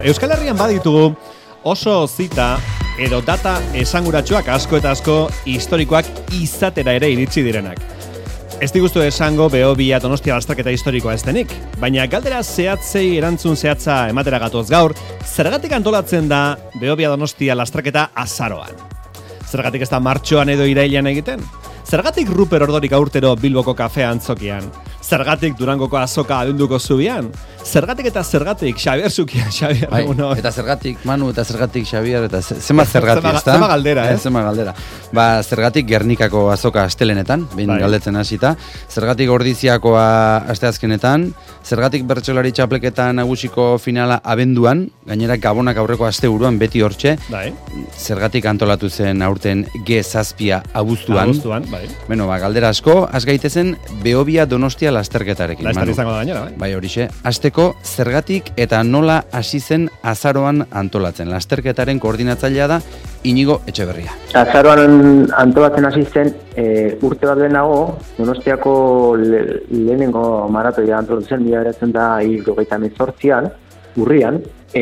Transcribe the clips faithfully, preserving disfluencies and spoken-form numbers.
Euskal Herrian baditugu oso zita edo data esanguratsuak asko eta asko historikoak izatera ere iritsi direnak. Ez diguztu esango Behobia Donostia lasterketa historikoa ez denik, baina galdera zehatzei erantzun zehatza ematera gatoz gaur, zergatik antolatzen da Behobia Donostia lasterketa azaroan? Zergatik ez da martxoan edo irailean egiten? Zergatik Ruper Ordorik aurtero Bilboko kafea antzokian? Zergatik Durangoko azoka abenduko zubian? Zergatik eta zergatik Xabier Zukian, Xabier, bai, uno. Eta zergatik Manu, eta zergatik Xabier, eta zema zergatik, zema, ezta? Zema galdera, eh? Zema galdera. Ba, zergatik Gernikako azoka astelenetan, behin bai. Galdetzen hasita, zergatik Ordiziakoa asteazkenetan, zergatik bertsolari txapleketa nagusiko finala abenduan, gainera Gabonak aurreko asteburuan beti hortxe, bai. Zergatik antolatu zen aurten G zazpia abuztuan. Abuztuan, bai. Bueno, ba, galdera asko, az gaitezen Behobia Donostia lasterketarekin. Laster izango da gainera, bai. Bai, horixe. Azteko, zergatik eta nola hasi zen azaroan antolatzen. Lasterketaren koordinatzailea da Inigo Etxeberria. Azaroan antolatzen hasi zen e, urte bat lehenago, Donostiako le, lehenengo maratoia antolatzen zen, mila bederatziehun eta hirurogeita hemezortzian, urrian,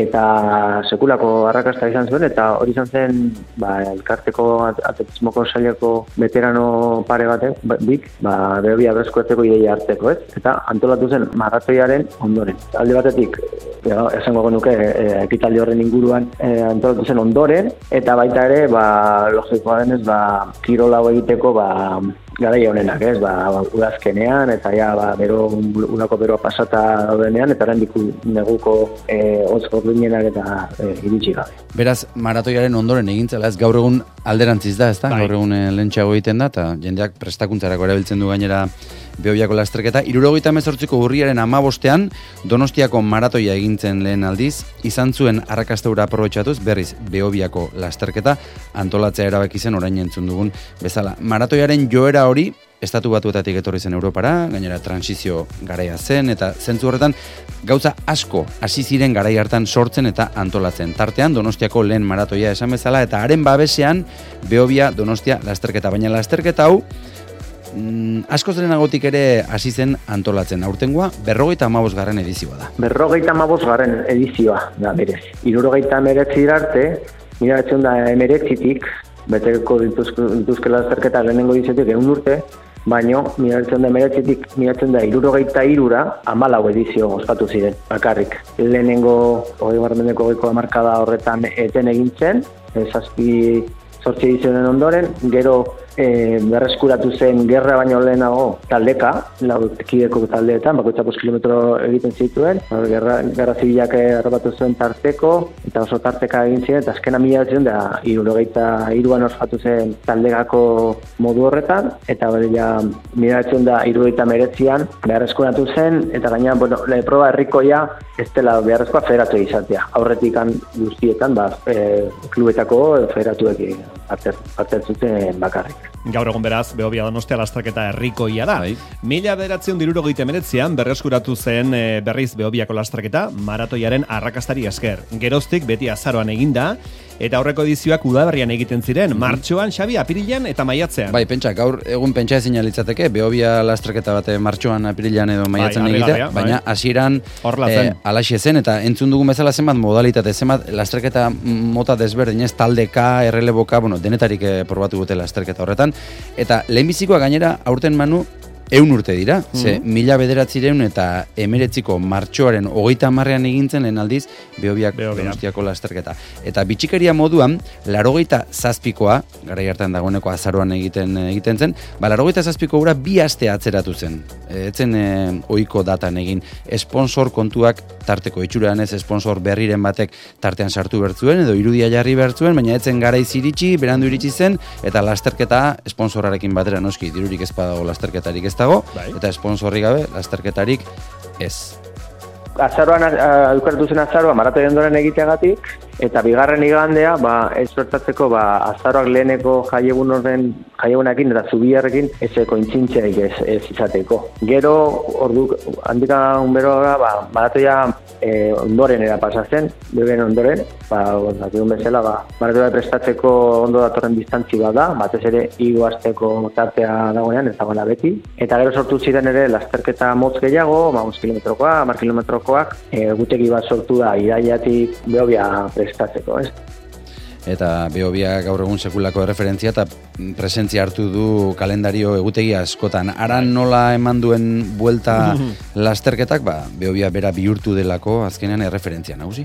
eta sekulako arrakasta izan zuen, eta hori izan zen ba, elkarteko atletismoko saileko veterano pare batek, bik, ba, Behobia berreskurateko ideia hartzeko, ez? Eta antolatu zen maratoiaren ondoren. Alde batetik, ja, esango genuke, e, ekitaldi horren inguruan e, antolatu zen ondoren, eta baita ere, ba, logikoa denez, ba, kirola egiteko, ba, garaia honenak, ez, ba, udazkenean, eta ja, ba, bero, unako beroa pasata daudenean, eta oraindik neguko e, hotz gordinenak eta e, iritsi gabe. Beraz, maratoiaren ondoren egintzela, ez gaur egun alderantziz da, ez da? Bai. Gaur egun e, lehentxeago egiten da, eta jendeak prestakuntzarako erabiltzen du gainera Behobiako lasterketa. Hirurogeita hemezortziko urriaren hamabostean Donostiako maratoia egintzen lehen aldiz, izan zuen arrakastaura aprobetxatuz berriz Behobiako lasterketa antolatzea erabaki zen orain entzun dugun bezala. Maratoiaren joera hori estatu batuetatik etorri zen Europara, gainera transizio garaia zen, eta zentzu horretan gauza asko hasi ziren garai hartan sortzen eta antolatzen. Tartean Donostiako lehen maratoia esan bezala, eta haren babesean Behobia Donostia lasterketa. Baina lasterketa hau Mm, askoz lehenagotik ere hasi zen antolatzen. Aurtengoa berrogeita hamabosgarren edizioa da. Berrogeita hamabosgarren edizioa da berez. Hirurogeita hemeretzi arte, mila bederatziehun eta hemeretzitik, beteko dituzke lasterketa lehenengo ediziotik ehun urte, baino mila bederatziehun eta hemeretzitik mila bederatziehun eta hirurogeita hirura hamalau edizio ospatu ziren, bakarrik. Lehenengo hogei mendeko hogeiko hamarkada horretan eten egin zen, zazpi zortzi edizioen ondoren, gero E, berreskuratu zen gerra baino lehenago taldeka, lau kideko taldeetan, bakoitza bost kilometro egiten zituen, gerra, gerra zibilak errobatu zuen tarteko, eta oso tarteka egin ziren, eta azkena mila bederatziehun eta hirurogeita hiruan ospatu zen taldekako modu horretan, eta bere ja mila bederatziehun eta hirurogeita hemeretzian berreskuratu zen, eta gaina, bueno, le proba herrikoia ez dela beharrezkoa federatu izatea. Aurretikan guztietan, ba, e, klubetako federatuek parte zuten bakarrik. Gaur egun beraz, Behobia Donostia lasterketa herrikoia da. Bai. Mila bederatziehun eta hirurogeita hemeretzian berreskuratu zen e, berriz Behobiako lasterketa maratoiaren arrakastari esker. Geroztik beti azaroan eginda, eta aurreko edizioak udaberrian egiten ziren, mm-hmm. martxoan, Xabi, apirilean eta maiatzean. Bai, pentsa, gaur egun pentsa ezin litzateke, Behobia lasterketa bate martxoan, apirilean edo maiatzen bai, egite, baina hasieran bai. e, alaxe zen, eta entzun dugun bezala zenbat modalitate, zenbat lasterketa mota desberdinez, taldeka, erreleboka, bueno, denetarik e, probatu dute lasterketa horretan, eta lehenbizikoa gainera aurten Manu ehun urte dira, mm-hmm. ze mila bederatziehun eta hemeretziko martxoaren hogeita hamarrean egintzen lehen aldiz Behobiak Donostiako lasterketa. Eta bitxikeria moduan, laurogeita zazpikoa, garai hartan dagoeneko azaroan egiten egiten zen, ba laurogeita zazpiko ura bi aste atzeratu zen. Etzen e, ohiko datan egin sponsor kontuak tarteko itxuran ez sponsor berriren batek tartean sartu bertzuen edo irudia jarri bertzuen, baina etzen garaiz iritsi, berandu iritsi zen, eta lasterketa sponsorarekin batera noski, dirurik ez badago lasterketarik ez dago, bai. Eta sponsorrik gabe, lasterketarik ez. Azaroan, aukeratu zen azaroa, maratoi ondoren egiteagatik, eta bigarren igandea, ba, ez bertatzeko, ba, azaroak leheneko jaiegun horren, jaiegunekin eta zubiarrekin, ezeko intzintzerik ez, ez izateko. Gero, ordu, handika unbero, ba, maratoia e, ondoren era pasatzen, beben ondoren, ba, dakidun bezala, ba, maratoia prestatzeko ondo datorren distantzi bat da, batez ere hiru asteko tartea dagoenean, ez dagoela beti, eta gero sortu ziren ere lasterketa motz gehiago, hamar kilometrokoa, hamar kilometrokoak, e, egutegi bat sortu da Iraiatik Behobia prestatzeko, ez? Eta Behobia gaur egun sekulako referentzia eta presentzia hartu du kalendario egutegi askotan. Aran nola eman duen buelta lasterketak, ba, Behobia bera bihurtu delako azkenean erreferentzia nagusi.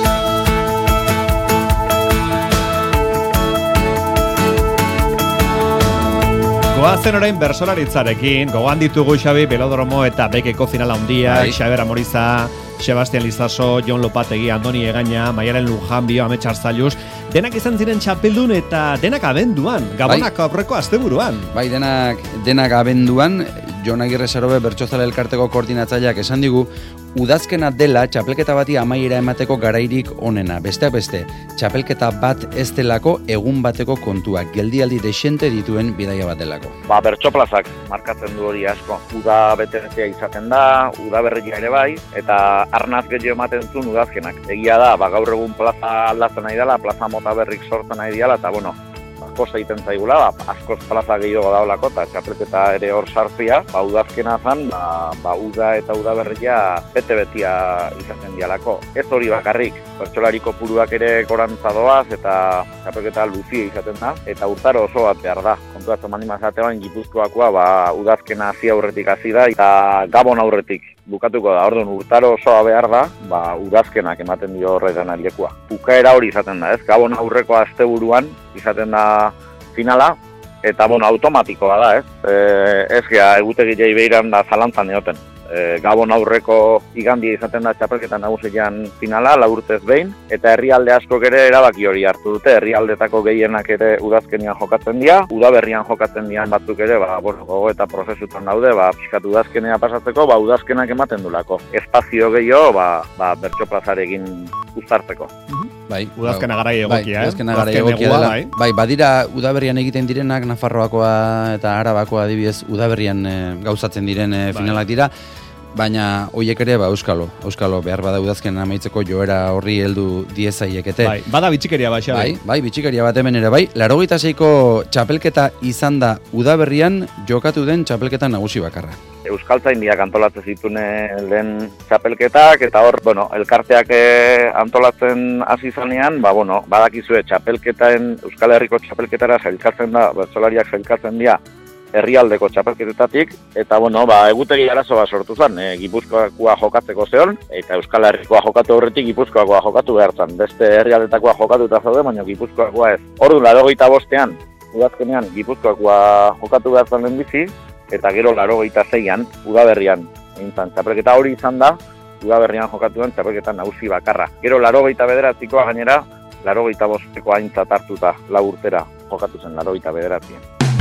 Goazen orain bersolaritzarekin, gogoan ditugu Xabi Belodromo eta Bekeko finala handia, Xaber Amoriza, Sebastian Lizaso, Jon Lopategi, Andoni Egaña, Maialen Lujanbio, Ametsar Zailuz, denak izan ziren txapeldun eta denak abenduan, Gabonak bai. Aurreko asteburuan. Bai, denak, denak abenduan, Jon Agirre Sarobe Bertsozale Elkarteko koordinatzaileak esan digu, udazkena dela txapelketa bati amaiera emateko garairik onena. Besteak beste, txapelketa bat ez delako egun bateko kontuak, geldialdi desente dituen bidaia bat delako. Ba, bertsoplazak markatzen du hori asko. Uda betetzea izaten da, uda berria ere bai, eta arnaz gehiago ematen zuen udazkenak. Egia da, ba, gaur egun plaza aldatzen nahi dela, plaza mota berrik sortzen nahi dela, eta bueno, askoz egiten zaigula, ba, askoz plaza gehiago daulako, eta txapelketa ere hor sartzia, ba, udazkena zan, ba, ba, uda eta uda berria bete-betia izaten dialako. Ez hori bakarrik, bertsolariko puruak ere gorantza doaz, eta txapelketa luzia izaten da, eta urtaro oso bat behar da. Kontuatzen mandi mazatean, Gipuzkoakoa, ba, udazkena hasi aurretik hasi da, eta Gabon aurretik bukatuko da. Orduan urtaro osoa behar da, ba, udazkenak ematen dio horretan aliekua. Bukaera hori izaten da, ez? Gabon aurreko asteburuan izaten da finala, eta bueno, automatikoa da, ez? E, ez gea, egutegi jai behiran da zalantzan egoten. E, Gabon aurreko igandia izaten da txapelketa nagusian finala, la urtez behin, eta herrialde askok ere erabaki hori hartu dute, herrialdetako gehienak ere udazkenian jokatzen dira, udaberrian jokatzen dian batzuk ere, ba, bueno, gogo eta prozesutan daude, ba, pixkat udazkenea pasatzeko, ba, udazkenak ematen dulako. Espazio gehiago, ba, ba, bertsoplazarekin uztartzeko. Bai, udazkena garai egokia, bai, udazkena garai egokia dela. Bai. bai, badira udaberrian egiten direnak, Nafarroakoa eta Arabakoa adibidez, udaberrian e, gauzatzen diren e, finalak dira, baina hoiek ere ba euskalo, euskalo behar bada udazken amaitzeko joera horri heldu diezaiekete. Bai, bada bitxikeria bat, bai, bai, bitxikeria bat hemen ere bai. laurogeita seiko txapelketa izan da udaberrian jokatu den txapelketa nagusi bakarra. Euskaltzaindiak antolatzen zituen lehen txapelketak, eta hor, bueno, elkarteak antolatzen hasi zanean, ba, bueno, badakizue txapelketaen, Euskal Herriko txapelketara sailkatzen da, bertsolariak sailkatzen dira, herrialdeko txapelketetatik, eta bueno, ba, egutegi arazo bat sortu zen, e, Gipuzkoakoa jokatzeko zeon, eta Euskal Herrikoa jokatu horretik Gipuzkoakoa jokatu behar zen. Beste herrialdetakoa jokatu eta zaude, baina Gipuzkoakoa ez. Orduan, laurogeita bostean, udazkenean Gipuzkoakoa jokatu behar zen lehenbizi, eta gero laurogeita seian, udaberrian, eintzan, txapelketa hori izan da, udaberrian jokatu den txapelketa nagusi bakarra. Gero laurogeita bederatzikoa gainera, laurogeita bosteko aintzat hartuta, lau urtera jokatu zen laurogeita bederatzien.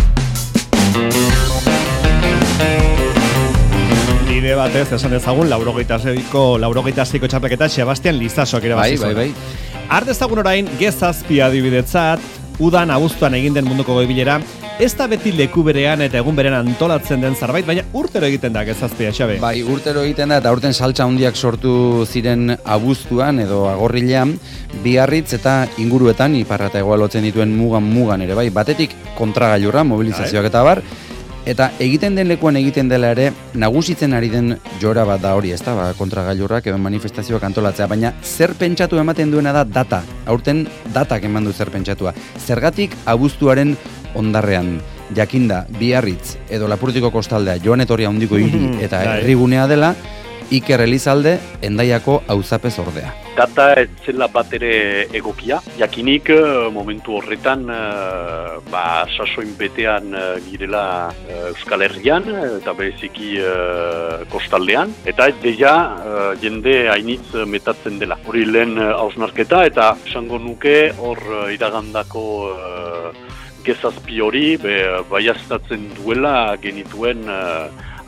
Bide batez, esan ezagun, laurogeita seiko, laurogeita seiko txapelketa Sebastian Lizasoak ere bai, bai, bai. Ardezagun orain, gezazpia adibidetzat, udan abuztuan egin den munduko goibilera, ez da beti leku berean eta egun berean antolatzen den zerbait, baina urtero egiten da gezazpia, Xabe. Bai, urtero egiten da, eta urten saltza handiak sortu ziren abuztuan edo agorrilean, Biarritz eta inguruetan iparra eta hegoa lotzen dituen mugan mugan ere, bai, batetik kontragailurra, mobilizazioak eta bar, eta egiten den lekuan egiten dela ere, nagusitzen ari den jora bat da hori, ez da, ba, kontragailurrak edo manifestazioak antolatzea, baina zer pentsatu ematen duena da data, aurten datak eman du zer pentsatua. Zergatik abuztuaren ondarrean, jakinda, Biarritz edo Lapurdiko kostaldea, joan etorria handiko hiri eta herrigunea dela, Iker Elizalde, Hendaiako auzapez ordea. Data ez zela bat ere egokia, jakinik momentu horretan ba, sasoin betean girela Euskal Herrian eta bereziki kostaldean, eta deia jende hainitz metatzen dela. Hori lehen hausnarketa eta esango nuke hor iragandako gezazpi hori baiaztatzen duela genituen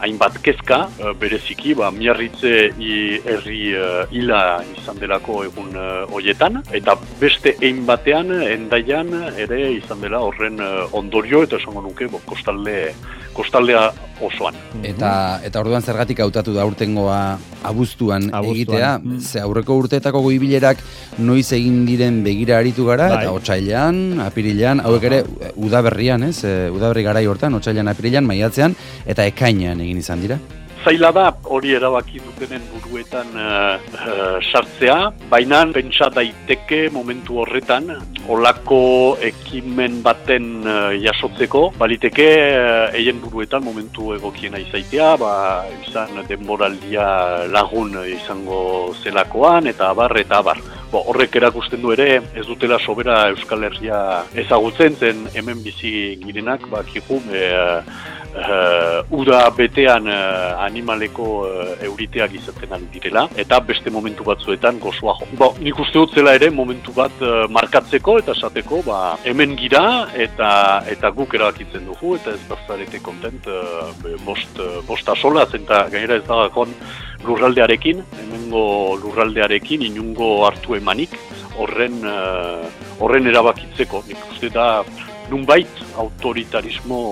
hainbat kezka, bereziki, ba, Miarritze herri hila izan delako egun hoietan, eta beste ein batean, Endaian ere izan dela horren ondorio, eta esango nuke, bo, kostalde, kostaldea osoan. Eta, eta orduan zergatik hautatu da urtengoa abuztuan, abuztuan. egitea, mm. ze aurreko urteetako goibilerak noiz egin diren begira aritu gara, bai. Eta otsailean, apirilean, hauek ere udaberrian, ez? Udaberri garai hortan, otsailean, apirilean, maiatzean, eta ekainean egin izan dira. Zaila da hori erabaki dutenen buruetan uh, uh, sartzea, baina pentsa daiteke momentu horretan olako ekimen baten uh, jasotzeko, baliteke uh, eien buruetan momentu egokiena izaitea, ba, izan denboraldia lagun izango zelakoan, eta abar, eta abar. Bo, horrek erakusten du ere, ez dutela sobera Euskal Herria ezagutzen zen hemen bizi girenak, ba, kikum, e, Uh, uda betean uh, animaleko uh, euriteak izaten ari direla, eta beste momentu batzuetan gozoa jo. Bo, nik uste dut zela ere momentu bat uh, markatzeko eta esateko, ba, hemen gira eta eta guk erabakitzen dugu, eta ez bazarete kontent uh, bost, uh, bosta sola, zenta gainera ez dagakon lurraldearekin, hemengo lurraldearekin inungo hartu emanik horren, uh, horren erabakitzeko. Nik uste da nunbait autoritarismo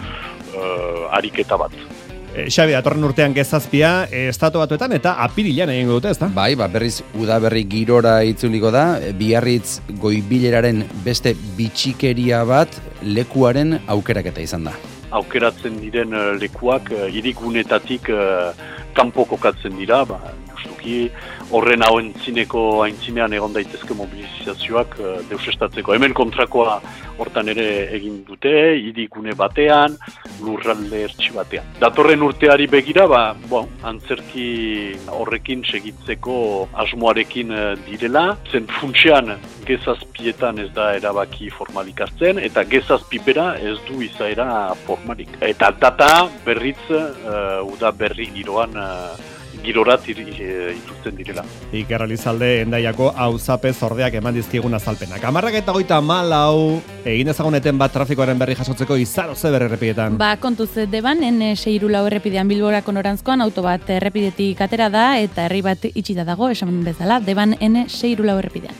Uh, ariketa bat. E, Xabi, datorren urtean gezazpia, e, estatu batuetan eta apirilean egingo dute, ezta? Bai, ba, berriz udaberri girora itzuliko da, Biarritz goibileraren beste bitxikeria bat lekuaren aukeraketa izan da. Aukeratzen diren uh, lekuak uh, hirigunetatik uh, kanpo kokatzen dira, ba, justuki horren hau entzineko aintzinean egon daitezke mobilizazioak uh, deusestatzeko. Hemen kontrakoa hortan ere egin dute, hirigune batean, lurralde ertsi batean. Datorren urteari begira, ba, bon, antzerki horrekin segitzeko asmoarekin uh, direla, zen funtsean gezazpietan ez da erabaki formalik hartzen, eta gezazpipera ez du izaera formalik. Eta data berriz uh, uda berri giroan uh, girorat iturtzen direla. Iker Elizalde Endaiako auzapez ordeak eman dizkigun azalpenak. Hamarrak eta goita malau egin ezaguneten bat trafikoaren berri jasotzeko izaro ze berri errepietan. Ba, kontuz, deban N sei hiru lau errepidean Bilborako norantzkoan auto bat errepidetik atera da eta herri bat itxita dago, esan bezala, deban N sei hiru lau errepidean.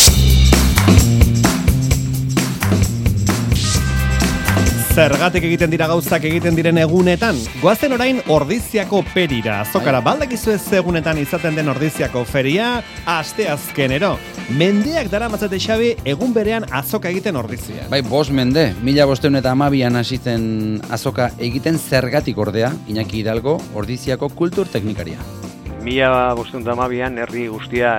Zergatik egiten dira gauzak egiten diren egunetan? Goazen orain Ordiziako perira. Azokara, baldakizu ez egunetan izaten den Ordiziako feria, asteazkenero. Mendeak dara matzate Xabi, egun berean azoka egiten Ordizian. Bai, bost mende. Mila bosteun eta amabian hasitzen azoka egiten zergatik ordea, Iñaki Hidalgo, Ordiziako kultur teknikaria. Mila bosteun eta amabian herri guztia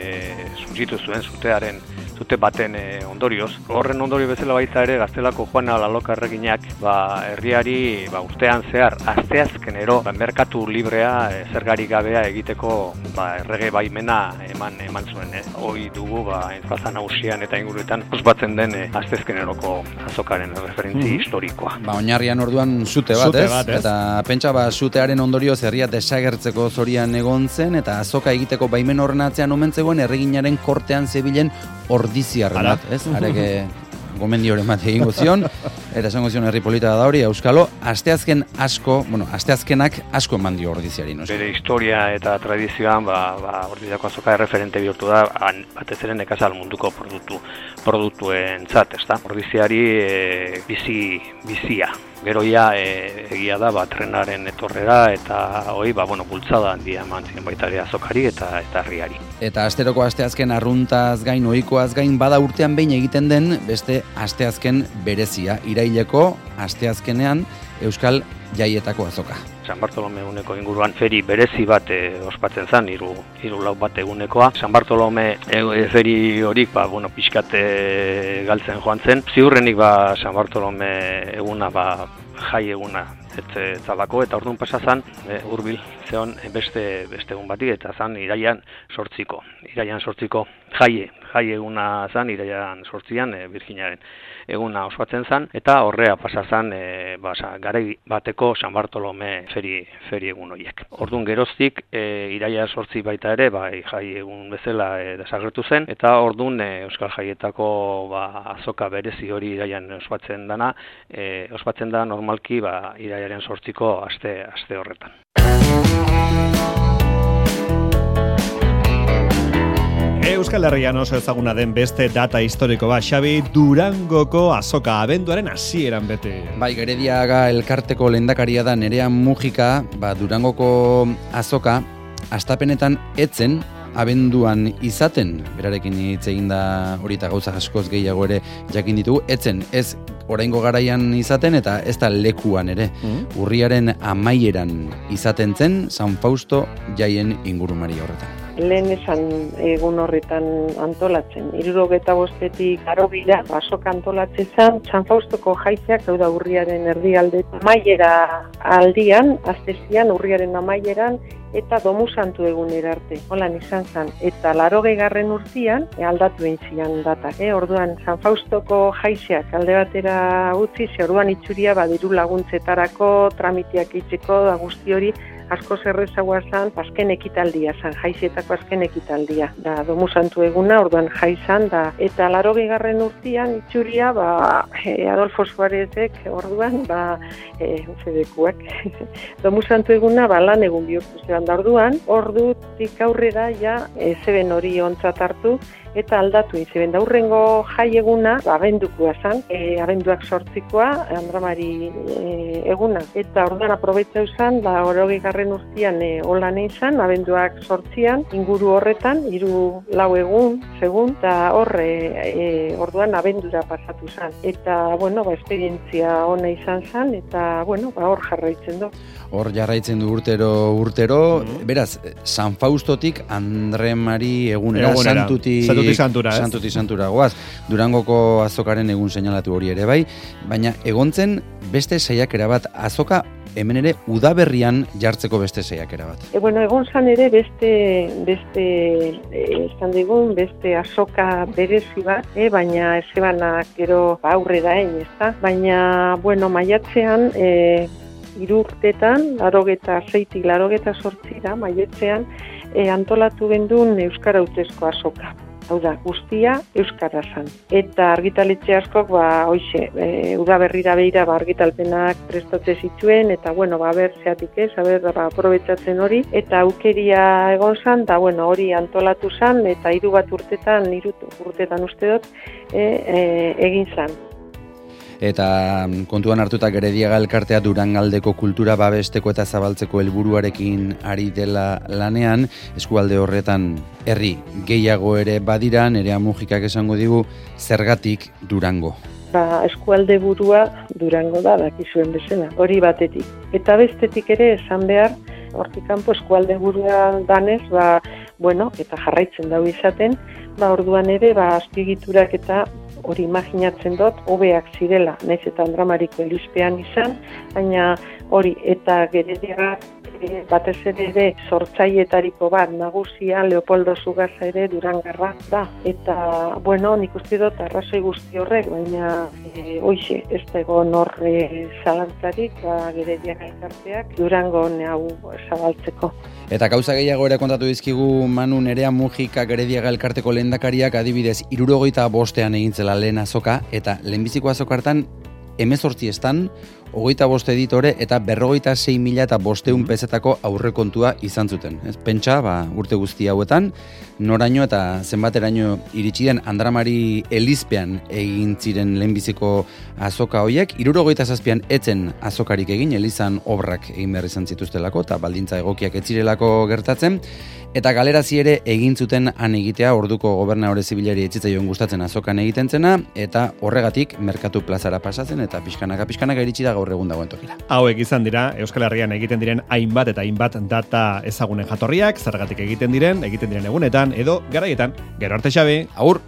e, zuntzitu zuen zutearen zute baten e, ondorioz. Horren ondorio bezala baita ere Gaztelako Juana Laloka erreginak ba, herriari ba, urtean zehar asteazkenero ba, merkatu librea e, zergarik gabea egiteko ba, errege baimena eman eman zuen. E. Hoi dugu ba, Plaza Nagusian eta inguruetan ospatzen den e, asteazkeneroko azokaren referentzi mm-hmm. historikoa. Ba, oinarrian orduan zute bat, zute ez? bat ez? Eta pentsa ba, zutearen ondorioz herria desagertzeko zorian egon zen eta azoka egiteko baimen horren atzean omen zegoen erreginaren kortean zebilen Ordiziarren bat, ez? Areke gomendioren bat egingo zion, eta esango zion herri polita da hori, Euskalo, asteazken asko, bueno, asteazkenak asko eman dio Ordiziari, no? Bere historia eta tradizioan, ba, ba, Ordiziako azoka erreferente bihurtu da, batez ere nekazal munduko produktu, produktuentzat, ezta? Ordiziari e, bizi, bizia. Gero ja e, egia da ba, trenaren etorrera eta hoi ba, bueno, bultzada handia eman ziren baita ere azokari eta eta herriari. Eta asteroko asteazken arruntaz gain, ohikoaz gain, bada urtean behin egiten den beste asteazken berezia. Iraileko asteazkenean Euskal Jaietako azoka. San Bartolome eguneko inguruan feri berezi bat e, ospatzen zen, hiru hiru lau bat egunekoa. San Bartolome e, e, feri horik ba, bueno, pixkat e, galtzen joan zen. Ziurrenik ba, San Bartolome eguna ba, jai eguna ez zalako, eta orduan pasa zan e, hurbil zeon beste beste egun bati eta zan iraian sortziko. Iraian sortziko jaie, jai eguna zan, irailean sortzian, e, Virginiaren eguna ospatzen zan, eta horrea pasa zan, e, ba, garai bateko San Bartolome feri, feri egun horiek. Orduan geroztik, e, iraila sortzi baita ere, ba, jai egun bezala e, desagertu zen, eta orduan e, Euskal Jaietako ba, azoka berezi hori irailan ospatzen dana, e, ospatzen da normalki ba, irailaren sortziko aste, aste horretan. Euskal Herrian oso ezaguna den beste data historiko bat, Xabi, Durangoko azoka abenduaren hasieran bete. Bai, Gerediaga elkarteko lehendakaria da Nerea Mujika, ba, Durangoko azoka astapenetan etzen abenduan izaten, berarekin hitz egin da hori eta gauza askoz gehiago ere jakin ditugu, etzen ez oraingo garaian izaten eta ez da lekuan ere. Mm. Urriaren amaieran izaten zen San Fausto jaien ingurumari horretan. Lehen esan egun horretan antolatzen. Hirurogeta bostetik arogira, azoka antolatzen zen, San Faustoko jaizeak, hau da urriaren erdialde, amaiera aldian, astezian urriaren amaieran, eta Domu Santu egunera arte. Holan izan zen. Eta larogei garren urtean, e, aldatu entzian datak. E, orduan, San Faustoko jaizeak alde batera utzi, ze orduan itxuria badiru laguntzetarako, tramiteak itxeko, da guzti hori, asko zerrezagoa zan, azken ekitaldia zan, jaizietako azken ekitaldia. Da, Domu Santu eguna, orduan jaizan, da, eta larogei garren urtean itxuria, ba, e, Adolfo Suarezek, orduan, ba, e, ufedekuak, Domu Santu eguna, ba, lan egun bihurtu zeban da orduan, ordutik aurrera, ja, e, zeben hori ontzat hartu, eta aldatu izeben da urrengo jai eguna, ba, abendukua zan, e, abenduak sortzikoa, Andramari e, eguna. Eta orduan aprobetza izan, ba, orogei garren urtean e, holan izan, abenduak sortzian, inguru horretan, hiru lau egun, segun, eta horre e, orduan abendura pasatu zan. Eta, bueno, ba, esperientzia ona izan zan, eta, bueno, ba, hor jarraitzen du. Hor jarraitzen du urtero, urtero, mm-hmm. Beraz, San Faustotik Andre Mari egunera, egunera. santuti... Santuti santura, ez? Santuti santura goaz. Durangoko azokaren egun seinalatu hori ere bai, baina egontzen beste saiakera bat, azoka hemen ere udaberrian jartzeko beste saiakera bat. E, bueno, egon zan ere beste, beste, esan digun, beste azoka berezi bat, e, baina ez ebanak gero aurrera egin, ez da? Baina, bueno, maiatzean, e, irurtetan, larogeta zeitik, larogeta sortzira, maiatzean, e, antolatu gendun Euskara Hautezko azoka. Hau da, guztia euskara zan. Eta argitaletxe askok, ba, hoixe, e, udaberrira behira, ba, argitalpenak prestatze zituen, eta, bueno, ba, ber, zeatik ez, ber, ba, aprobetsatzen hori, eta aukeria egon zan, da, bueno, hori antolatu zan, eta hiru bat urtetan, hiru urtetan uste dut, e, e, egin zan. Eta kontuan hartuta Gerediaga elkartea Durangaldeko kultura babesteko eta zabaltzeko helburuarekin ari dela lanean, eskualde horretan herri gehiago ere badira, Nerea Mujikak esango digu, zergatik Durango. Ba, eskualde burua Durango da, dakizuen bezala, hori batetik. Eta bestetik ere esan behar, hortik kanpo eskualde burua danez, ba, bueno, eta jarraitzen dau izaten, ba, orduan ere, ba, azpiegiturak eta hori imaginatzen dut, hobeak zirela, naiz eta Andramariko elizpean izan, baina hori, eta Gerediaga e, batez ere ere sortzaietariko bat, nagusia Leopoldo Zugaza ere Durangarra da. Eta, bueno, nik uste dut arrazoi guzti horrek, baina e, hoixe, ez da egon horre zalantzarik, ba, Gerediaga elkarteak Durango hau zabaltzeko. Eta gauza gehiago ere kontatu dizkigu Manu Nerea Mujika Gerediaga elkarteko lehendakariak adibidez hirurogeita bostean egin zela lehen azoka, eta lehenbiziko azoka hartan hemezortzi estan, hogeita bost editore eta berrogeita sei mila eta bosteun pezetako aurrekontua izan zuten. Ez, pentsa, ba, urte guzti hauetan, noraino eta zenbateraino iritsi den Andramari elizpean egin ziren lehenbiziko azoka hoiek, hirurogeita zazpian etzen azokarik egin, elizan obrak egin behar izan zituztelako, eta baldintza egokiak etzirelako gertatzen, eta galerazi ere egin zuten han egitea orduko gobernadore zibilari etzitzaion gustatzen azokan egiten zena, eta horregatik merkatu plazara pasatzen, eta pixkanaka pixkanaka iritsi da gaur egun dagoen tokira. Hauek izan dira Euskal Herrian egiten diren hainbat eta hainbat data ezagunen jatorriak, zergatik egiten diren, egiten diren egunetan edo garaietan. Gero arte, Xabi. Agur.